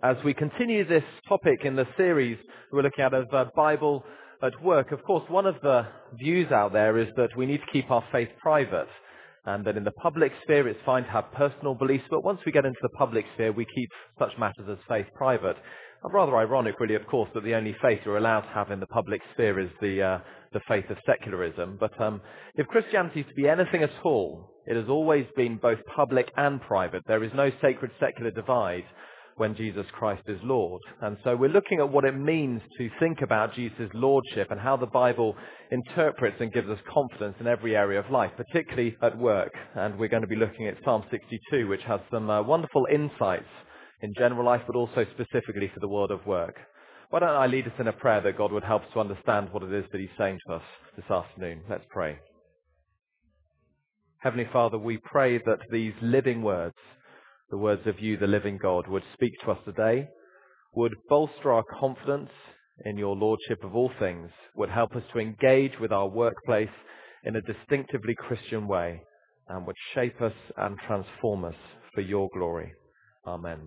As we continue this topic in the series we're looking at of Bible at work, of course, one of the views out there is that we need to keep our faith private, and that in the public sphere it's fine to have personal beliefs, but once we get into the public sphere we keep such matters as faith private. Rather ironic, really, of course, that the only faith you're allowed to have in the public sphere is the faith of secularism. But if Christianity is to be anything at all, it has always been both public and private. There is no sacred secular divide when Jesus Christ is Lord. And so we're looking at what it means to think about Jesus' lordship and how the Bible interprets and gives us confidence in every area of life, particularly at work. And we're going to be looking at Psalm 62, which has some wonderful insights in general life, but also specifically for the world of work. Why don't I lead us in a prayer that God would help us to understand what it is that he's saying to us this afternoon. Let's pray. Heavenly Father, we pray that these living words, the words of you, the living God, would speak to us today, would bolster our confidence in your lordship of all things, would help us to engage with our workplace in a distinctively Christian way, and would shape us and transform us for your glory. Amen.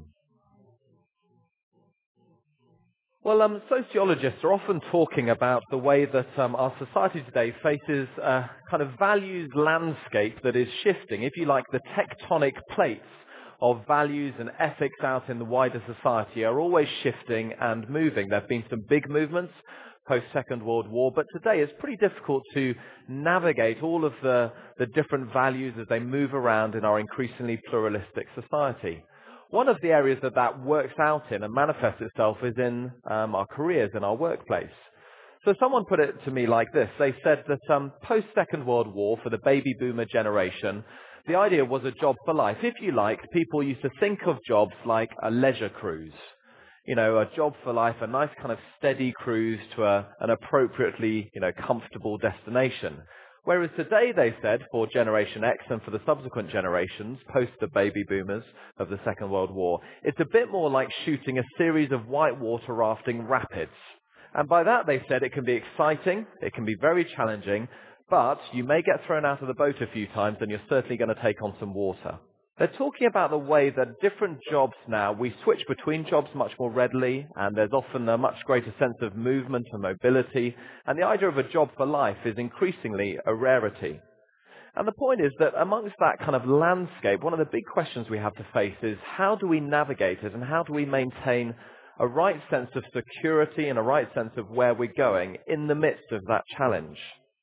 Well, sociologists are often talking about the way that our society today faces a kind of values landscape that is shifting, if you like, the tectonic plates of values and ethics out in the wider society are always shifting and moving. There have been some big movements post-Second World War, but today it's pretty difficult to navigate all of the different values as they move around in our increasingly pluralistic society. One of the areas that works out in and manifests itself is in our careers, in our workplace. So someone put it to me like this. They said that post-Second World War, for the baby boomer generation, the idea was a job for life. If you liked, people used to think of jobs like a leisure cruise. You know, a job for life, a nice kind of steady cruise to an appropriately, comfortable destination. Whereas today, they said, for Generation X and for the subsequent generations, post the baby boomers of the Second World War, it's a bit more like shooting a series of whitewater rafting rapids. And by that, they said, it can be exciting, it can be very challenging, but you may get thrown out of the boat a few times and you're certainly going to take on some water. They're talking about the way that different jobs now, we switch between jobs much more readily, and there's often a much greater sense of movement and mobility, and the idea of a job for life is increasingly a rarity. And the point is that amongst that kind of landscape, one of the big questions we have to face is how do we navigate it and how do we maintain a right sense of security and a right sense of where we're going in the midst of that challenge?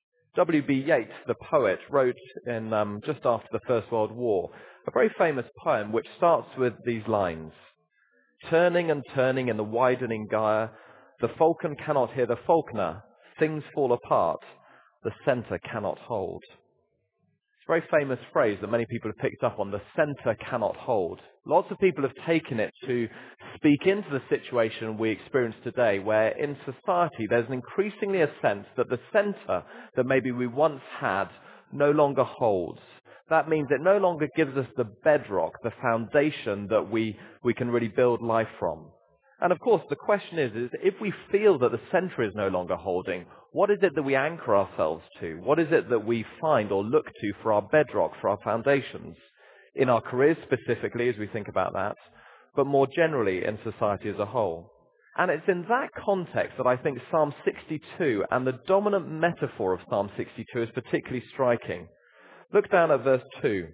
W.B. Yeats, the poet, wrote in just after the First World War a very famous poem which starts with these lines. Turning and turning in the widening gyre, the falcon cannot hear the falconer, things fall apart, the centre cannot hold. It's a very famous phrase that many people have picked up on, the centre cannot hold. Lots of people have taken it to speak into the situation we experience today, where in society there's increasingly a sense that the centre that maybe we once had no longer holds. That means it no longer gives us the bedrock, the foundation that we can really build life from. And of course, the question is if we feel that the centre is no longer holding, what is it that we anchor ourselves to? What is it that we find or look to for our bedrock, for our foundations? In our careers specifically, as we think about that, but more generally in society as a whole. And it's in that context that I think Psalm 62 and the dominant metaphor of Psalm 62 is particularly striking. Look down at verse 2.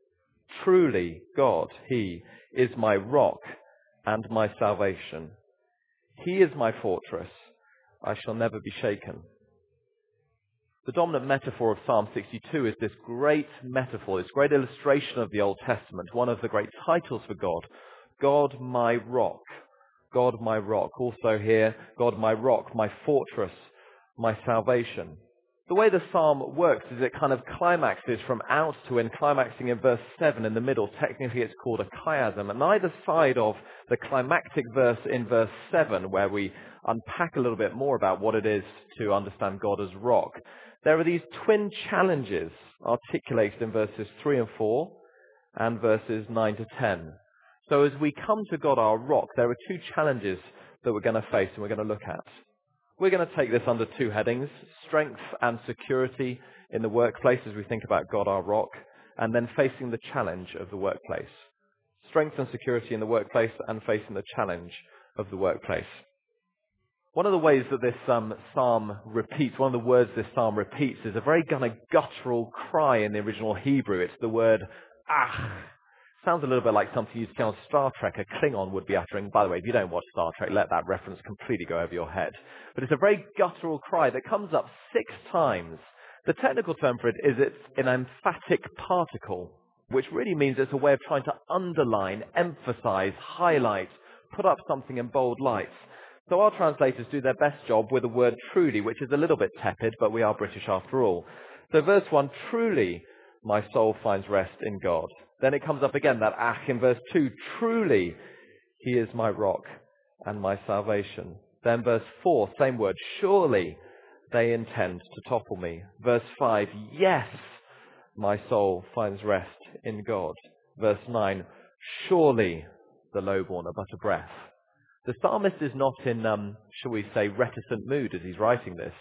Truly, God, He is my rock and my salvation. He is my fortress. I shall never be shaken. The dominant metaphor of Psalm 62 is this great metaphor, this great illustration of the Old Testament, one of the great titles for God. God, my rock. God, my rock. Also here, God, my rock, my fortress, my salvation. The way the psalm works is it kind of climaxes from out to in, climaxing in verse 7 in the middle. Technically it's called a chiasm. And either side of the climactic verse in verse 7, where we unpack a little bit more about what it is to understand God as rock, there are these twin challenges articulated in verses 3 and 4 and verses 9 to 10. So as we come to God our rock, there are two challenges that we're going to face and we're going to look at. We're going to take this under two headings, strength and security in the workplace as we think about God our rock, and then facing the challenge of the workplace. strength and security in the workplace and facing the challenge of the workplace. One of the ways that this psalm repeats, one of the words this psalm repeats is a very kind of guttural cry in the original Hebrew. It's the word "ach." Sounds a little bit like something you'd see on Star Trek a Klingon would be uttering. By the way, if you don't watch Star Trek, let that reference completely go over your head. But it's a very guttural cry that comes up 6 times. The technical term for it is it's an emphatic particle, which really means it's a way of trying to underline, emphasize, highlight, put up something in bold lights. So our translators do their best job with the word truly, which is a little bit tepid, but we are British after all. So verse 1, truly my soul finds rest in God. Then it comes up again, that ach in verse 2, truly he is my rock and my salvation. Then verse 4, same word, surely they intend to topple me. Verse 5, yes, my soul finds rest in God. Verse 9, surely the lowborn are but a breath. The psalmist is not in, shall we say, reticent mood as he's writing this.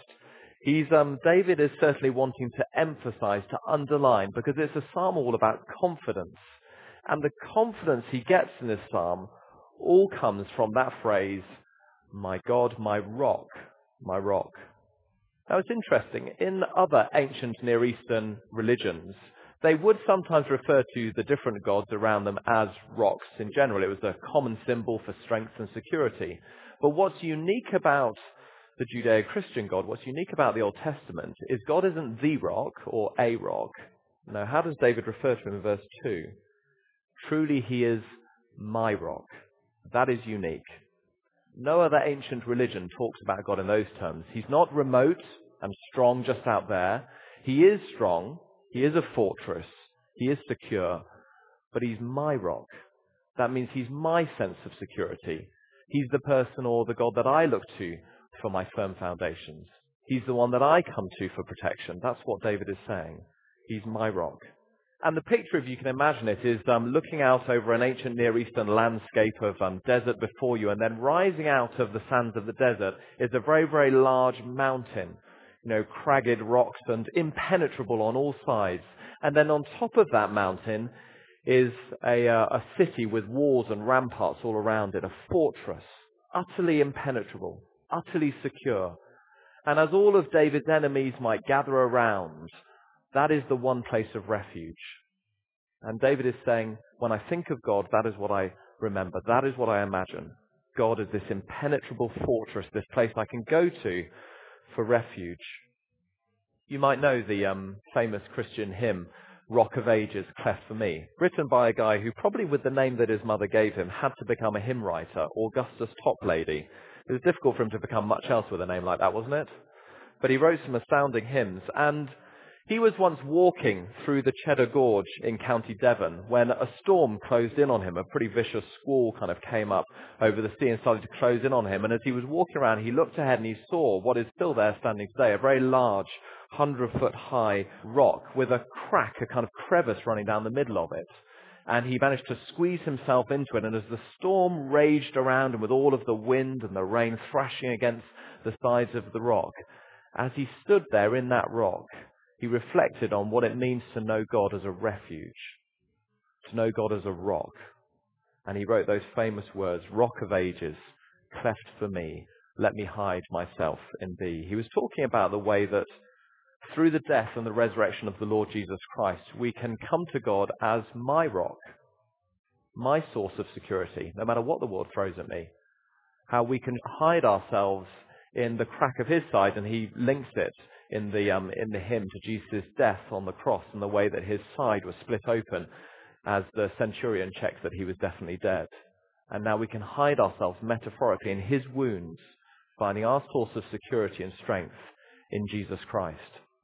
David is certainly wanting to emphasize, to underline, because it's a psalm all about confidence. And the confidence he gets in this psalm all comes from that phrase, my God, my rock, my rock. Now it's interesting, in other ancient Near Eastern religions, they would sometimes refer to the different gods around them as rocks in general. It was a common symbol for strength and security. But what's unique about the Judeo-Christian God, what's unique about the Old Testament, is God isn't the rock or a rock. No, how does David refer to him in verse 2? Truly he is my rock. That is unique. No other ancient religion talks about God in those terms. He's not remote and strong just out there. He is strong. He is a fortress. He is secure. But he's my rock. That means he's my sense of security. He's the person or the God that I look to for my firm foundations. He's the one that I come to for protection. That's what David is saying. He's my rock. And the picture, if you can imagine it, is looking out over an ancient Near Eastern landscape of desert before you, and then rising out of the sands of the desert is a very, very large mountain, cragged rocks and impenetrable on all sides. And then on top of that mountain is a city with walls and ramparts all around it, a fortress, utterly impenetrable, utterly secure. And as all of David's enemies might gather around, that is the one place of refuge. And David is saying, when I think of God, that is what I remember. That is what I imagine. God is this impenetrable fortress, this place I can go to for refuge. You might know the famous Christian hymn, Rock of Ages, Cleft for Me, written by a guy who probably with the name that his mother gave him had to become a hymn writer, Augustus Toplady. It was difficult for him to become much else with a name like that, wasn't it? But he wrote some astounding hymns, and he was once walking through the Cheddar Gorge in County Devon when a storm closed in on him. A pretty vicious squall kind of came up over the sea and started to close in on him. And as he was walking around, he looked ahead and he saw what is still there standing today, a very large, 100-foot high rock with a crack, a kind of crevice running down the middle of it. And he managed to squeeze himself into it. And as the storm raged around him with all of the wind and the rain thrashing against the sides of the rock, as he stood there in that rock, he reflected on what it means to know God as a refuge, to know God as a rock. And he wrote those famous words, Rock of Ages, cleft for me, let me hide myself in thee. He was talking about the way that through the death and the resurrection of the Lord Jesus Christ, we can come to God as my rock, my source of security, no matter what the world throws at me. How we can hide ourselves in the crack of his side, and he links it in the hymn to Jesus' death on the cross and the way that his side was split open as the centurion checked that he was definitely dead. And now we can hide ourselves metaphorically in his wounds, finding our source of security and strength in Jesus Christ.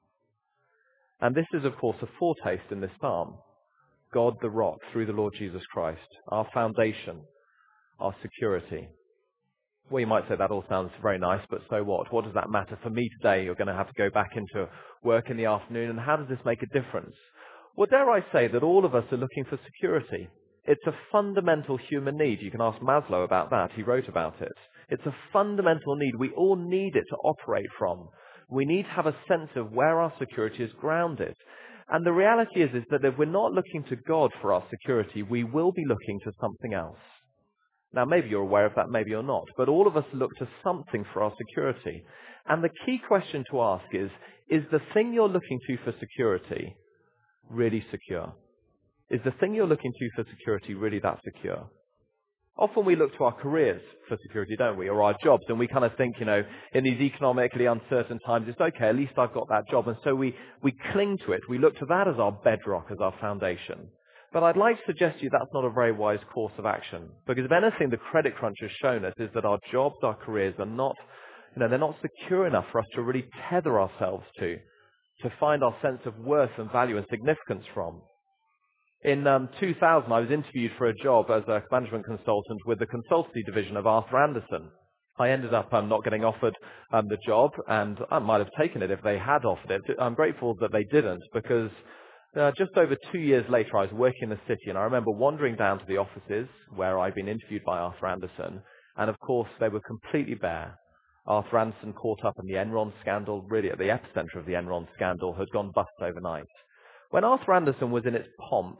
And this is, of course, a foretaste in this psalm. God the rock through the Lord Jesus Christ, our foundation, our security. Well, you might say that all sounds very nice, but so what? What does that matter for me today? You're going to have to go back into work in the afternoon, and how does this make a difference? Well, dare I say that all of us are looking for security. It's a fundamental human need. You can ask Maslow about that. He wrote about it. It's a fundamental need. We all need it to operate from. We need to have a sense of where our security is grounded. And the reality is that if we're not looking to God for our security, we will be looking to something else. Now, maybe you're aware of that, maybe you're not, but all of us look to something for our security. And the key question to ask is the thing you're looking to for security really secure? Is the thing you're looking to for security really that secure? Often we look to our careers for security, don't we, or our jobs, and we kind of think, in these economically uncertain times, it's okay, at least I've got that job, and so we cling to it. We look to that as our bedrock, as our foundation. But I'd like to suggest to you that's not a very wise course of action, because if anything, the credit crunch has shown us is that our jobs, our careers are not, they're not secure enough for us to really tether ourselves to find our sense of worth and value and significance from. In 2000, I was interviewed for a job as a management consultant with the consultancy division of Arthur Andersen. I ended up not getting offered the job, and I might have taken it if they had offered it. I'm grateful that they didn't, because just over 2 years later, I was working in the city, and I remember wandering down to the offices where I'd been interviewed by Arthur Andersen, and of course, they were completely bare. Arthur Andersen, caught up in the Enron scandal, really at the epicenter of the Enron scandal, had gone bust overnight. When Arthur Andersen was in its pomp,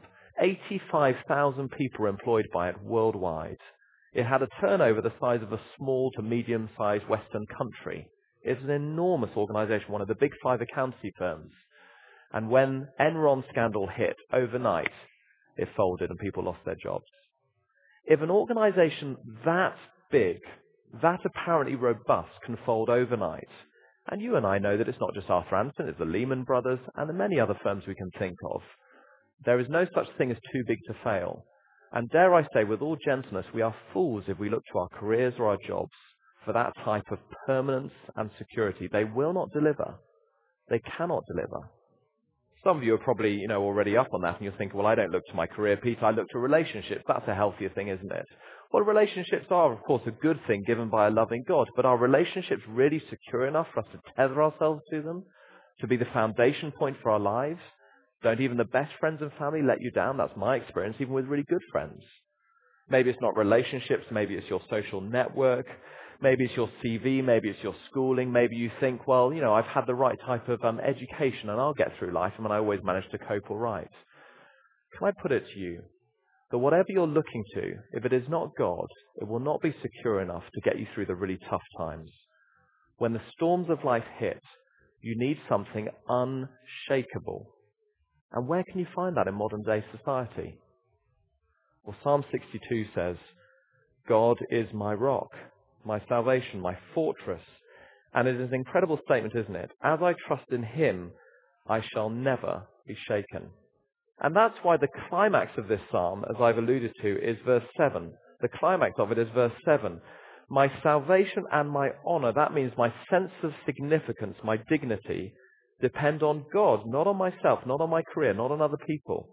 85,000 people were employed by it worldwide. It had a turnover the size of a small to medium-sized Western country. It was an enormous organization, one of the big 5 accountancy firms. And when Enron scandal hit overnight, it folded and people lost their jobs. If an organization that big, that apparently robust, can fold overnight, and you and I know that it's not just Arthur Andersen, it's the Lehman Brothers and the many other firms we can think of. There is no such thing as too big to fail. And dare I say, with all gentleness, we are fools if we look to our careers or our jobs for that type of permanence and security. They will not deliver. They cannot deliver. Some of you are probably, already up on that, and you're thinking, well, I don't look to my career, Peter, I look to relationships. That's a healthier thing, isn't it? Well, relationships are, of course, a good thing given by a loving God, but are relationships really secure enough for us to tether ourselves to them, to be the foundation point for our lives? Don't even the best friends and family let you down? That's my experience, even with really good friends. Maybe it's not relationships, maybe it's your social network, maybe it's your CV, maybe it's your schooling, maybe you think, well, I've had the right type of education and I'll get through life, and I always manage to cope all right. Can I put it to you that whatever you're looking to, if it is not God, it will not be secure enough to get you through the really tough times. When the storms of life hit, you need something unshakable. And where can you find that in modern day society? Well, Psalm 62 says, God is my rock, my salvation, my fortress. And it is an incredible statement, isn't it? As I trust in him, I shall never be shaken. And that's why the climax of this psalm, as I've alluded to, is verse 7. The climax of it is verse 7. My salvation and my honor, that means my sense of significance, my dignity, depend on God, not on myself, not on my career, not on other people.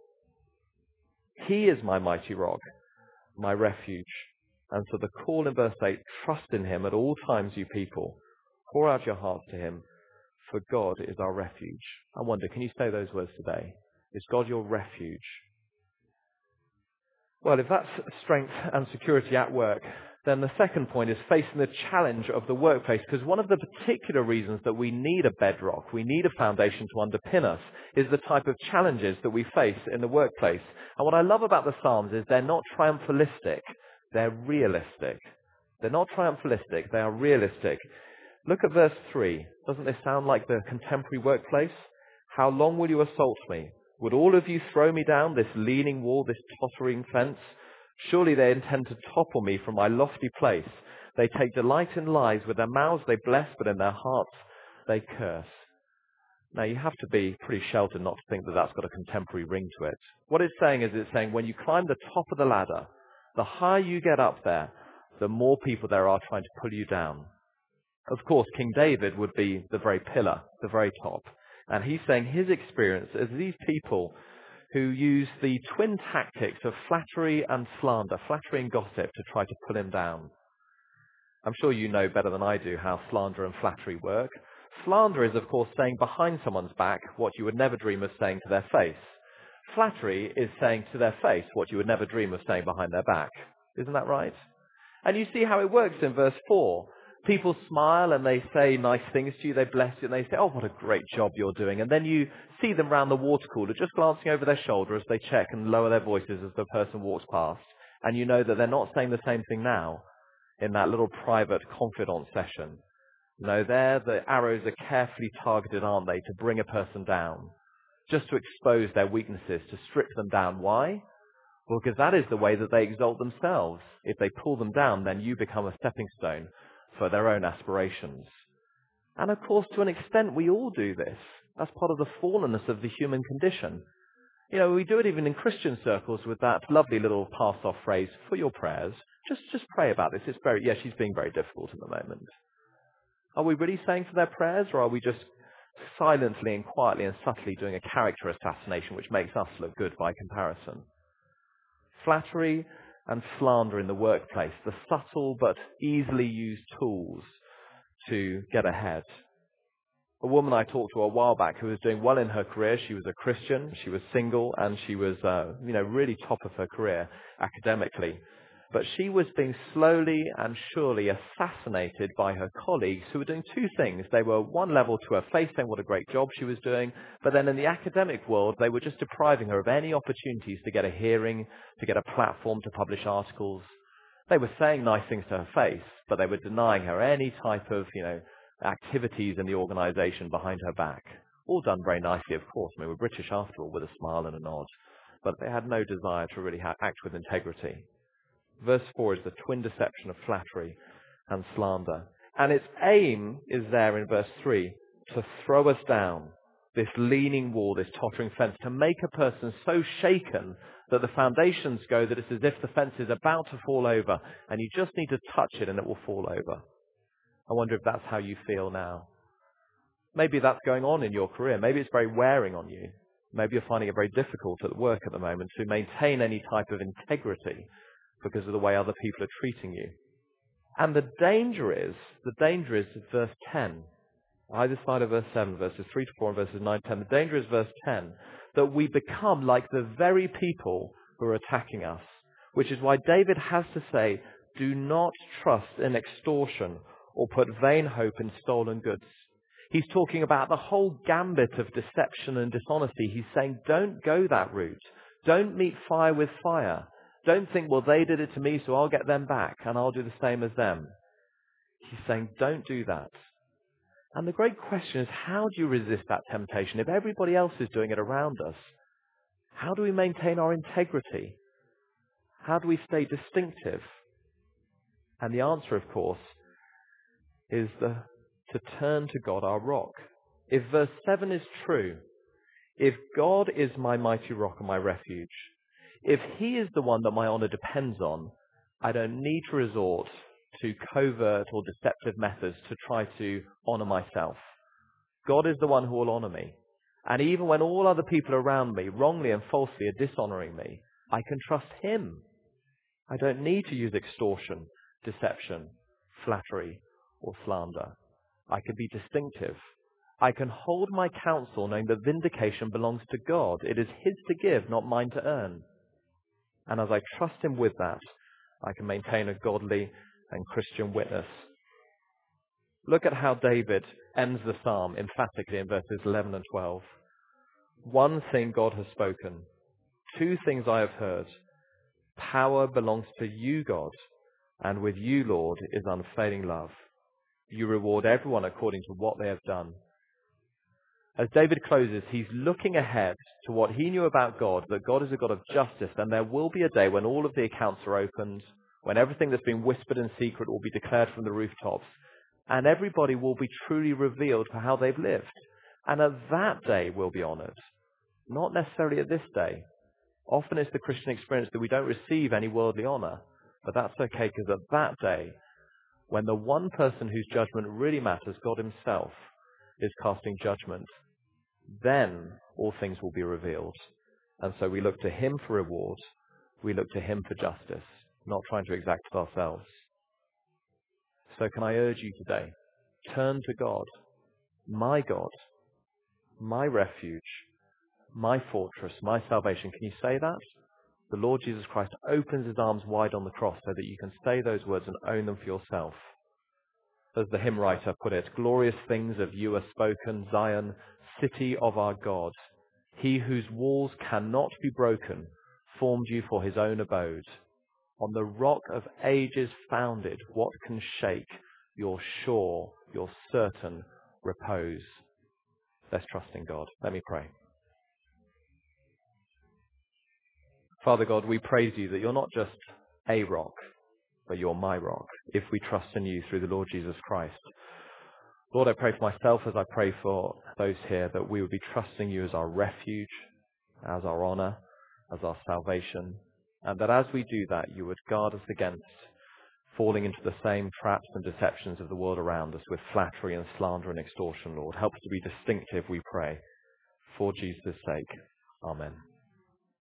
He is my mighty rock, my refuge. And so the call in verse 8, trust in him at all times, you people. Pour out your hearts to him, for God is our refuge. I wonder, can you say those words today? Is God your refuge? Well, if that's strength and security at work, then the second point is facing the challenge of the workplace, because one of the particular reasons that we need a bedrock, we need a foundation to underpin us, is the type of challenges that we face in the workplace. And what I love about the Psalms is they're not triumphalistic, they're realistic. They're not triumphalistic, they are realistic. Look at verse 3. Doesn't this sound like the contemporary workplace? How long will you assault me? Would all of you throw me down, this leaning wall, this tottering fence? Surely they intend to topple me from my lofty place. They take delight in lies. With their mouths they bless, but in their hearts they curse. Now, you have to be pretty sheltered not to think that that's got a contemporary ring to it. What it's saying is when you climb the top of the ladder, the higher you get up there, the more people there are trying to pull you down. Of course, King David would be the very pillar, the very top. And he's saying his experience is these people who use the twin tactics of flattery and slander, flattery and gossip, to try to pull him down. I'm sure you know better than I do how slander and flattery work. Slander is, of course, saying behind someone's back what you would never dream of saying to their face. Flattery is saying to their face what you would never dream of saying behind their back. Isn't that right? And you see how it works in verse 4. People smile and they say nice things to you, they bless you, and they say, oh, what a great job you're doing. And then you see them round the water cooler just glancing over their shoulder as they check and lower their voices as the person walks past. And you know that they're not saying the same thing now in that little private confidant session. No, there the arrows are carefully targeted, aren't they, to bring a person down, just to expose their weaknesses, to strip them down. Why? Well, because that is the way that they exalt themselves. If they pull them down, then you become a stepping stone for their own aspirations. And of course, to an extent, we all do this. That's part of the fallenness of the human condition. You know, we do it even in Christian circles with that lovely little pass-off phrase, for your prayers. Just pray about this. She's being very difficult at the moment. Are we really saying for their prayers, or are we just silently and quietly and subtly doing a character assassination which makes us look good by comparison? Flattery and slander in the workplace, the subtle but easily used tools to get ahead. A woman I talked to a while back who was doing well in her career, she was a Christian, she was single, and she was really top of her career academically. But she was being slowly and surely assassinated by her colleagues who were doing two things. They were one level to her face saying what a great job she was doing, but then in the academic world, they were just depriving her of any opportunities to get a hearing, to get a platform to publish articles. They were saying nice things to her face, but they were denying her any type of, activities in the organization behind her back. All done very nicely, of course. I mean, we're British after all, with a smile and a nod. But they had no desire to really act with integrity. Verse 4 is the twin deception of flattery and slander. And its aim is there in verse 3, to throw us down, this leaning wall, this tottering fence, to make a person so shaken that the foundations go that it's as if the fence is about to fall over, and you just need to touch it and it will fall over. I wonder if that's how you feel now. Maybe that's going on in your career. Maybe it's very wearing on you. Maybe you're finding it very difficult at work at the moment to maintain any type of integrity because of the way other people are treating you. And the danger is verse 10. Either side of verse 7, verses 3 to 4 and verses 9 to 10. The danger is verse 10, that we become like the very people who are attacking us. Which is why David has to say, do not trust in extortion or put vain hope in stolen goods. He's talking about the whole gambit of deception and dishonesty. He's saying, don't go that route. Don't meet fire with fire. Don't think, well, they did it to me, so I'll get them back, and I'll do the same as them. He's saying, don't do that. And the great question is, how do you resist that temptation? If everybody else is doing it around us, how do we maintain our integrity? How do we stay distinctive? And the answer, of course, is to turn to God, our rock. If verse 7 is true, if God is my mighty rock and my refuge, if he is the one that my honor depends on, I don't need to resort to covert or deceptive methods to try to honor myself. God is the one who will honor me. And even when all other people around me wrongly and falsely are dishonoring me, I can trust him. I don't need to use extortion, deception, flattery, or slander. I can be distinctive. I can hold my counsel knowing that vindication belongs to God. It is his to give, not mine to earn. And as I trust him with that, I can maintain a godly and Christian witness. Look at how David ends the psalm emphatically in verses 11 and 12. One thing God has spoken. Two things I have heard. Power belongs to you, God, and with you, Lord, is unfailing love. You reward everyone according to what they have done. As David closes, he's looking ahead to what he knew about God, that God is a God of justice, and there will be a day when all of the accounts are opened, when everything that's been whispered in secret will be declared from the rooftops, and everybody will be truly revealed for how they've lived. And at that day we'll be honored. Not necessarily at this day. Often it's the Christian experience that we don't receive any worldly honor, but that's okay, because at that day, when the one person whose judgment really matters, God himself, is casting judgment, then all things will be revealed. And so we look to him for reward. We look to him for justice, not trying to exact it ourselves. So can I urge you today, turn to God, my refuge, my fortress, my salvation. Can you say that? The Lord Jesus Christ opens his arms wide on the cross so that you can say those words and own them for yourself. As the hymn writer put it, glorious things of you are spoken, Zion, city of our God. He whose walls cannot be broken formed you for his own abode. On the rock of ages founded, what can shake your sure, your certain repose? Let's trust in God. Let me pray. Father God, we praise you that you're not just a rock, but you're my rock, if we trust in you through the Lord Jesus Christ. Lord, I pray for myself as I pray for those here that we would be trusting you as our refuge, as our honor, as our salvation, and that as we do that, you would guard us against falling into the same traps and deceptions of the world around us with flattery and slander and extortion, Lord. Help us to be distinctive, we pray. For Jesus' sake. Amen.